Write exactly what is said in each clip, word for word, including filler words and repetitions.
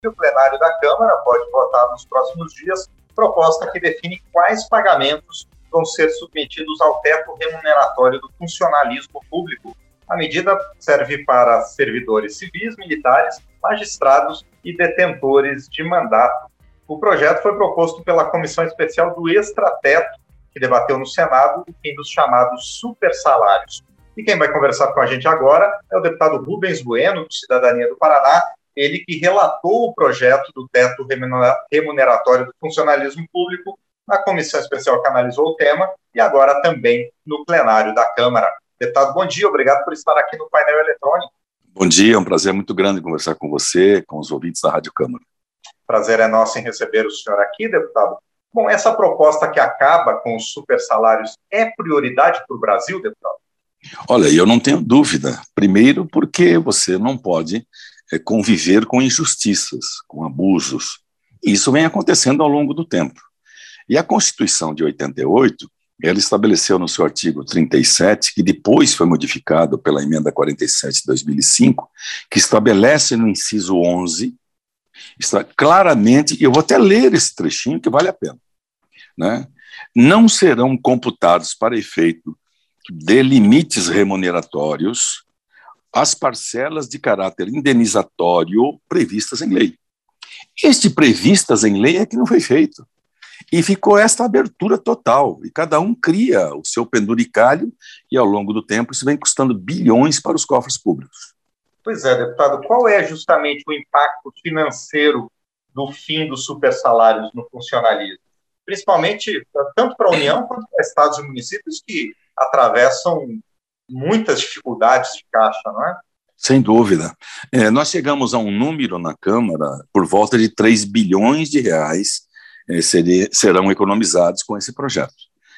e o plenário da Câmara pode votar nos próximos dias proposta que define quais pagamentos vão ser submetidos ao teto remuneratório do funcionalismo público. A medida serve para servidores civis, militares, magistrados e detentores de mandato. O projeto foi proposto pela Comissão Especial do Extrateto, que debateu no Senado o fim dos chamados supersalários. E quem vai conversar com a gente agora é o deputado Rubens Bueno, do Cidadania do Paraná, ele que relatou o projeto do teto remuneratório do funcionalismo público na Comissão Especial que analisou o tema e agora também no plenário da Câmara. Deputado, bom dia, obrigado por estar aqui no painel eletrônico. Bom dia, é um prazer muito grande conversar com você, com os ouvintes da Rádio Câmara. Prazer é nosso em receber o senhor aqui, deputado. Bom, essa proposta que acaba com os supersalários é prioridade para o Brasil, deputado? Olha, eu não tenho dúvida. Primeiro porque você não pode é, conviver com injustiças, com abusos. Isso vem acontecendo ao longo do tempo. E a Constituição de oitenta e oito, ela estabeleceu no seu artigo trinta e sete, que depois foi modificado pela emenda quarenta e sete de dois mil e cinco, que estabelece no inciso onze, está claramente, e eu vou até ler esse trechinho que vale a pena, né? Não serão computados para efeito de limites remuneratórios as parcelas de caráter indenizatório previstas em lei. Este previstas em lei é que não foi feito. E ficou esta abertura total, e cada um cria o seu penduricalho, e ao longo do tempo isso vem custando bilhões para os cofres públicos. Pois é, deputado, qual é justamente o impacto financeiro do fim dos supersalários no funcionalismo? Principalmente, tanto para a União quanto para estados e municípios que atravessam muitas dificuldades de caixa, não é? Sem dúvida. É, nós chegamos a um número na Câmara por volta de três bilhões de reais é, seria, serão economizados com esse projeto.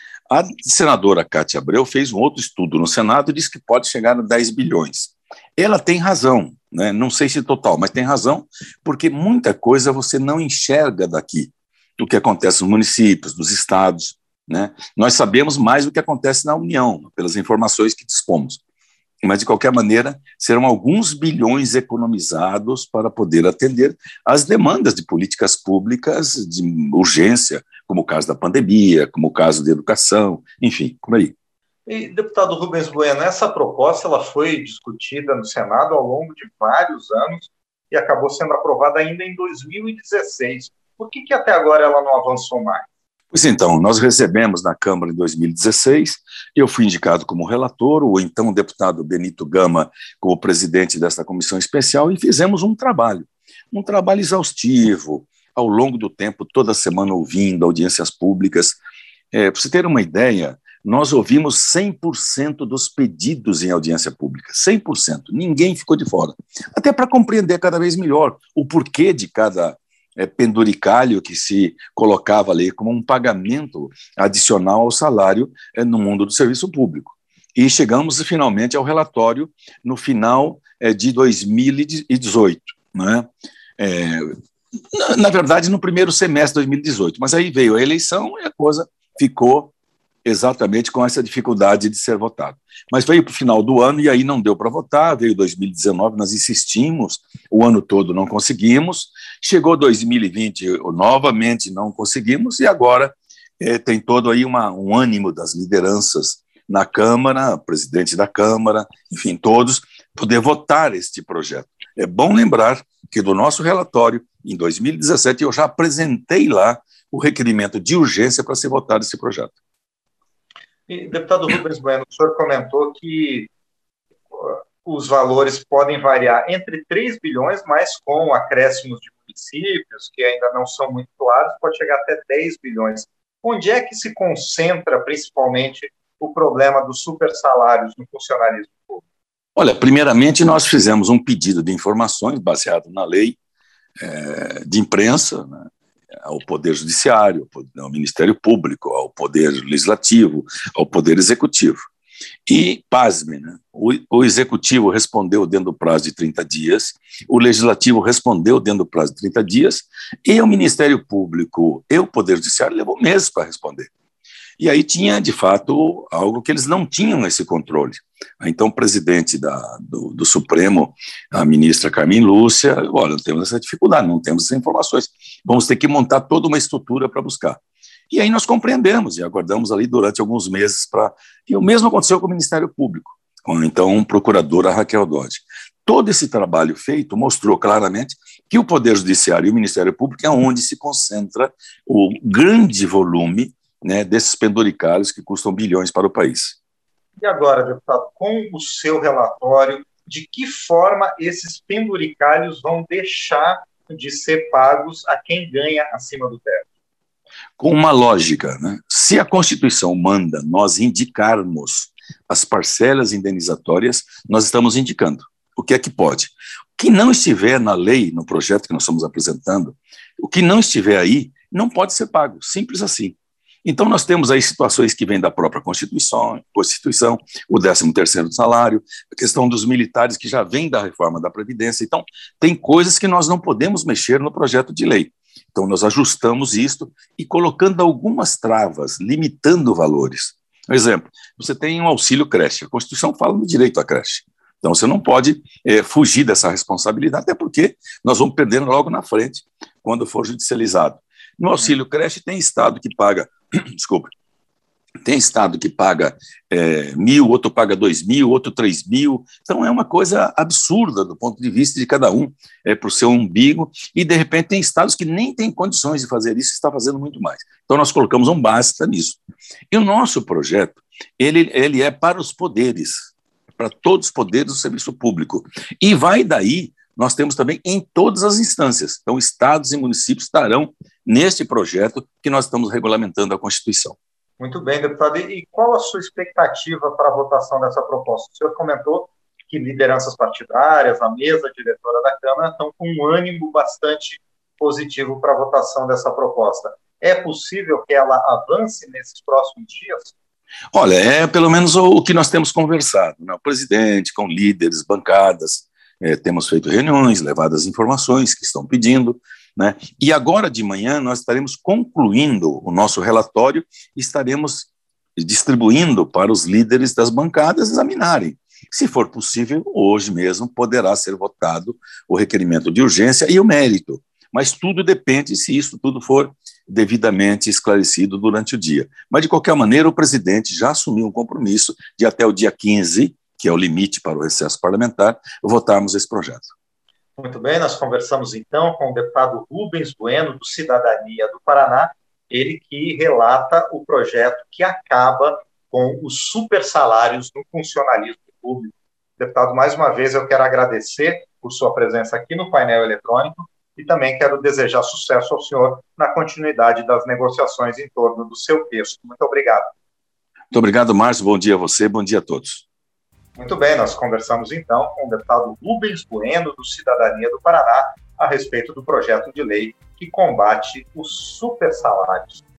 A senadora Cátia Abreu fez um outro estudo no Senado e disse que pode chegar a dez bilhões. Ela tem razão, né? Não sei se total, mas tem razão, porque muita coisa você não enxerga daqui, do que acontece nos municípios, nos estados, né? Nós sabemos mais do que acontece na União, pelas informações que dispomos. Mas, de qualquer maneira, serão alguns bilhões economizados para poder atender às demandas de políticas públicas de urgência, como o caso da pandemia, como o caso da educação, enfim, como aí. E, deputado Rubens Bueno, essa proposta ela foi discutida no Senado ao longo de vários anos e acabou sendo aprovada ainda em dois mil e dezesseis. Por que, que até agora ela não avançou mais? Pois então, nós recebemos na Câmara em dois mil e dezesseis, eu fui indicado como relator, o então deputado Benito Gama como presidente desta comissão especial, e fizemos um trabalho, um trabalho exaustivo, ao longo do tempo, toda semana ouvindo audiências públicas. É, para você ter uma ideia, nós ouvimos cem por cento dos pedidos em audiência pública, cem por cento, ninguém ficou de fora, até para compreender cada vez melhor o porquê de cada É, penduricalho que se colocava ali como um pagamento adicional ao salário é, no mundo do serviço público. E chegamos finalmente ao relatório no final é, de dois mil e dezoito, né? É, na, na verdade, no primeiro semestre de dois mil e dezoito, mas aí veio a eleição e a coisa ficou exatamente com essa dificuldade de ser votado. Mas veio para o final do ano e aí não deu para votar, veio dois mil e dezenove, nós insistimos, o ano todo não conseguimos, chegou dois mil e vinte, novamente não conseguimos, e agora é, tem todo aí uma, um ânimo das lideranças na Câmara, presidente da Câmara, enfim, todos, poder votar este projeto. É bom lembrar que do nosso relatório, em dois mil e dezessete, eu já apresentei lá o requerimento de urgência para ser votado esse projeto. E, deputado Rubens Bueno, o senhor comentou que os valores podem variar entre três bilhões, mas com acréscimos de municípios, que ainda não são muito claros, pode chegar até dez bilhões. Onde é que se concentra, principalmente, o problema dos supersalários no funcionalismo público? Olha, primeiramente, nós fizemos um pedido de informações baseado na lei é, de imprensa, né, ao Poder Judiciário, ao Ministério Público, ao Poder Legislativo, ao Poder Executivo. E, pasme, né, o, o Executivo respondeu dentro do prazo de trinta dias, o Legislativo respondeu dentro do prazo de trinta dias, e o Ministério Público e o Poder Judiciário levou meses para responder. E aí tinha, de fato, algo que eles não tinham esse controle. Então, o presidente da, do, do Supremo, a ministra Carmen Lúcia, olha, não temos essa dificuldade, não temos essas informações, vamos ter que montar toda uma estrutura para buscar. E aí nós compreendemos e aguardamos ali durante alguns meses para... E o mesmo aconteceu com o Ministério Público, com a então procuradora Raquel Dodge. Todo esse trabalho feito mostrou claramente que o Poder Judiciário e o Ministério Público é onde se concentra o grande volume, né, desses penduricários que custam bilhões para o país. E agora, deputado, com o seu relatório, de que forma esses penduricários vão deixar de ser pagos a quem ganha acima do teto? Com uma lógica, né? Se a Constituição manda nós indicarmos as parcelas indenizatórias, nós estamos indicando o que é que pode. O que não estiver na lei, no projeto que nós estamos apresentando, o que não estiver aí, não pode ser pago, simples assim. Então, nós temos aí situações que vêm da própria Constituição, Constituição, o décimo terceiro salário, a questão dos militares que já vem da reforma da Previdência. Então, tem coisas que nós não podemos mexer no projeto de lei. Então, nós ajustamos isto e colocando algumas travas, limitando valores. Por exemplo, você tem um auxílio creche, a Constituição fala no direito à creche. Então, você não pode é, fugir dessa responsabilidade, até porque nós vamos perdendo logo na frente, quando for judicializado. No auxílio creche tem estado que paga, desculpa, tem estado que paga é, mil, outro paga dois mil, outro três mil, então é uma coisa absurda do ponto de vista de cada um, é, para o seu umbigo, e de repente tem estados que nem têm condições de fazer isso e está fazendo muito mais. Então nós colocamos um basta nisso. E o nosso projeto, ele, ele é para os poderes, para todos os poderes do serviço público, e vai daí, nós temos também em todas as instâncias, então estados e municípios estarão neste projeto que nós estamos regulamentando a Constituição. Muito bem, deputado. E qual a sua expectativa para a votação dessa proposta? O senhor comentou que lideranças partidárias, a mesa diretora da Câmara, estão com um ânimo bastante positivo para a votação dessa proposta. É possível que ela avance nesses próximos dias? Olha, é pelo menos o, o que nós temos conversado, né? O presidente, com líderes, bancadas, é, temos feito reuniões, levado as informações que estão pedindo, né? E agora de manhã nós estaremos concluindo o nosso relatório e estaremos distribuindo para os líderes das bancadas examinarem. Se for possível, hoje mesmo poderá ser votado o requerimento de urgência e o mérito, mas tudo depende se isso tudo for devidamente esclarecido durante o dia. Mas, de qualquer maneira, o presidente já assumiu um compromisso de até o dia quinze, que é o limite para o recesso parlamentar, votarmos esse projeto. Muito bem, nós conversamos então com o deputado Rubens Bueno, do Cidadania do Paraná, ele que relata o projeto que acaba com os supersalários no funcionalismo público. Deputado, mais uma vez eu quero agradecer por sua presença aqui no painel eletrônico e também quero desejar sucesso ao senhor na continuidade das negociações em torno do seu texto. Muito obrigado. Muito obrigado, Márcio. Bom dia a você, bom dia a todos. Muito bem, nós conversamos então com o deputado Rubens Bueno, do Cidadania do Paraná, a respeito do projeto de lei que combate os supersalários.